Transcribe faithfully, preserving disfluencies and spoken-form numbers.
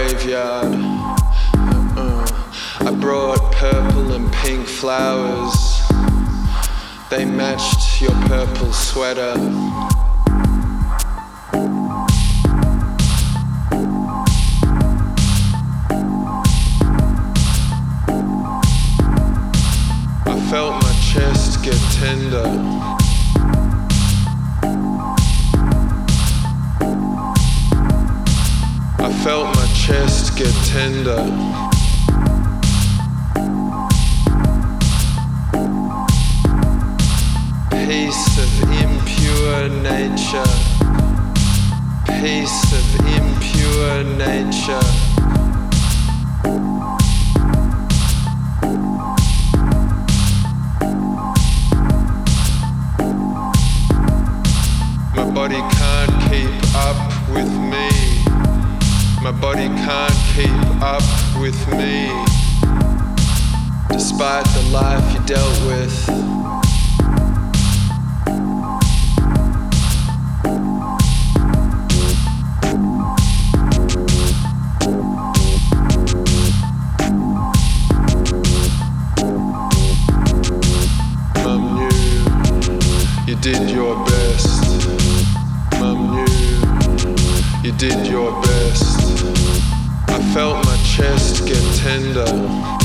graveyard. Uh-uh. I brought purple and pink flowers. They matched your purple sweater. I felt my chest get tender. I felt my chest get tender. Piece of impure nature. Piece of impure nature. My body can't keep up with me. My body can't keep up with me. Despite the life you dealt with. Mum knew you did your best. Mum knew you did your best. I felt my chest get tender.